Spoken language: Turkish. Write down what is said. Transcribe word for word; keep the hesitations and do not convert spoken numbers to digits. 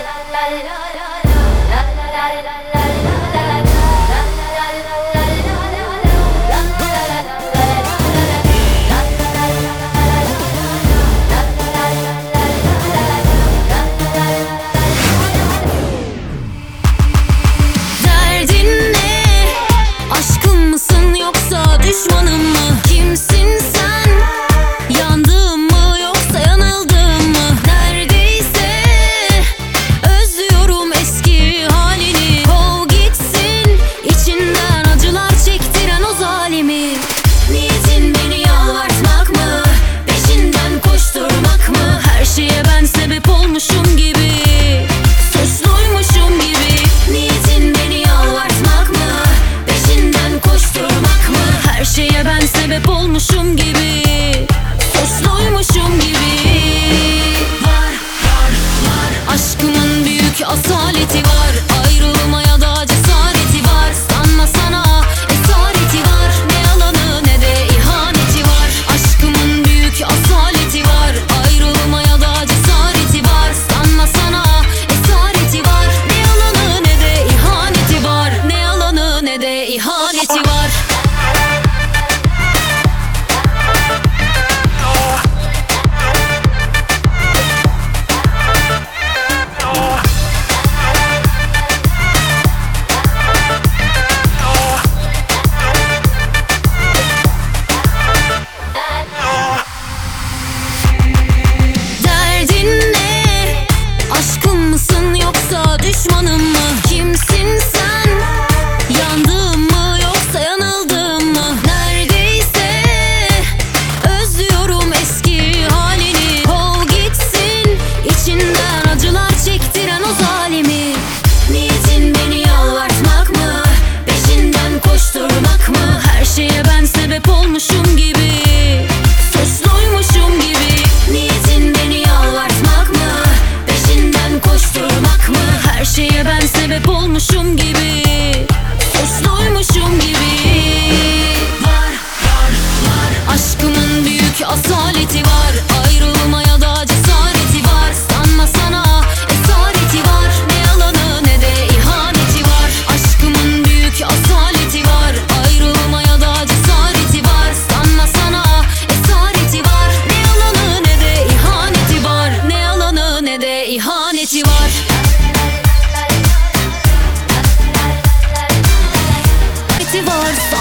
Düşmanım mı? Kimsin sen? Yandım mı yoksa yanıldım mı? Neredeyse özlüyorum eski halini. Kov gitsin içinden acılar çektiren o zalimi. Niyetin beni yalvartmak mı? Peşinden koşturmak mı? Her şeye ben sebep olmuşum gibi, suçluymuşum gibi. Niyetin beni yalvartmak mı? Peşinden koşturmak mı? Her şeye ben sebep olmuşum gibi, suçluymuşum gibi. Var, var, var. Aşkımın büyük asaleti var. Ayrılmaya da cesareti var. Sanma sana esareti var. Ne yalanı ne de ihaneti var. Aşkımın büyük asaleti var. Ayrılmaya da cesareti var. Sanma sana esareti var. Ne yalanı ne de ihaneti var. Ne yalanı ne de ihaneti var. Düşmanım mı? Kimsin sen? Yandım mı yoksa yanıldım mı? Neredeyse özlüyorum eski halini. Kov gitsin içinden acılar çektiren o zalimi. Niyetin beni yalvartmak mı? Peşinden koşturmak mı? Her şeye ben sebep olmuşum gibi, suçluymuşum gibi. Niyetin beni yalvartmak mı? Peşinden koşturmak mı? Her şeye ben sebep olmuşum gibi, suçluymuşum gibi. Var, var, var. Aşkımın büyük asaleti var.